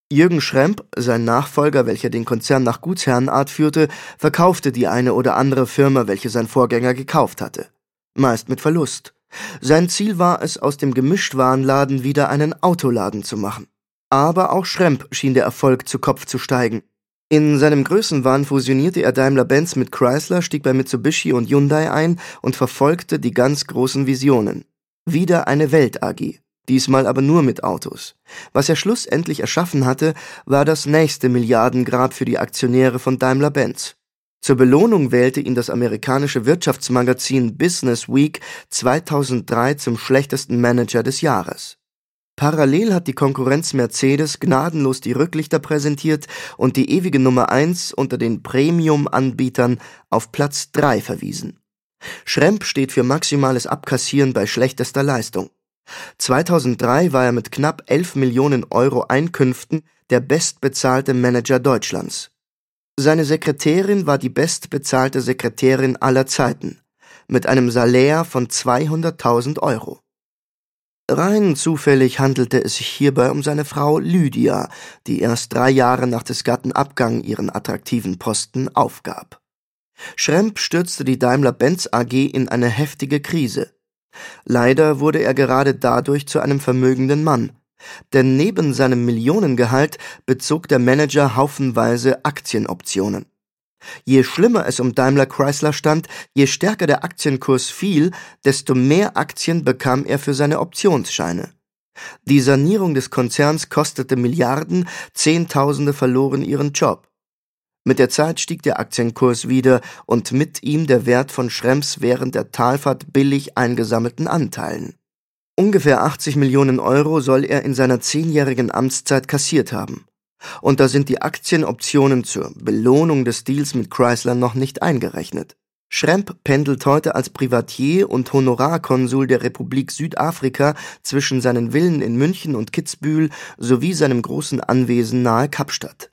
Jürgen Schrempp, sein Nachfolger, welcher den Konzern nach Gutsherrenart führte, verkaufte die eine oder andere Firma, welche sein Vorgänger gekauft hatte. Meist mit Verlust. Sein Ziel war es, aus dem Gemischtwarenladen wieder einen Autoladen zu machen. Aber auch Schrempp schien der Erfolg zu Kopf zu steigen. In seinem Größenwahn fusionierte er Daimler-Benz mit Chrysler, stieg bei Mitsubishi und Hyundai ein und verfolgte die ganz großen Visionen. Wieder eine Welt AG. Diesmal aber nur mit Autos. Was er schlussendlich erschaffen hatte, war das nächste Milliardengrab für die Aktionäre von Daimler-Benz. Zur Belohnung wählte ihn das amerikanische Wirtschaftsmagazin Business Week 2003 zum schlechtesten Manager des Jahres. Parallel hat die Konkurrenz Mercedes gnadenlos die Rücklichter präsentiert und die ewige Nummer 1 unter den Premium-Anbietern auf Platz 3 verwiesen. Schrempp steht für maximales Abkassieren bei schlechtester Leistung. 2003 war er mit knapp 11 Millionen Euro Einkünften der bestbezahlte Manager Deutschlands. Seine Sekretärin war die bestbezahlte Sekretärin aller Zeiten, mit einem Salär von 200.000 Euro. Rein zufällig handelte es sich hierbei um seine Frau Lydia, die erst 3 Jahre nach des Gatten Abgang ihren attraktiven Posten aufgab. Schrempp stürzte die Daimler-Benz AG in eine heftige Krise. Leider wurde er gerade dadurch zu einem vermögenden Mann, denn neben seinem Millionengehalt bezog der Manager haufenweise Aktienoptionen. Je schlimmer es um Daimler-Chrysler stand, je stärker der Aktienkurs fiel, desto mehr Aktien bekam er für seine Optionsscheine. Die Sanierung des Konzerns kostete Milliarden, Zehntausende verloren ihren Job. Mit der Zeit stieg der Aktienkurs wieder und mit ihm der Wert von Schrempps während der Talfahrt billig eingesammelten Anteilen. Ungefähr 80 Millionen Euro soll er in seiner 10-jährigen Amtszeit kassiert haben. Und da sind die Aktienoptionen zur Belohnung des Deals mit Chrysler noch nicht eingerechnet. Schrempp pendelt heute als Privatier und Honorarkonsul der Republik Südafrika zwischen seinen Villen in München und Kitzbühel sowie seinem großen Anwesen nahe Kapstadt.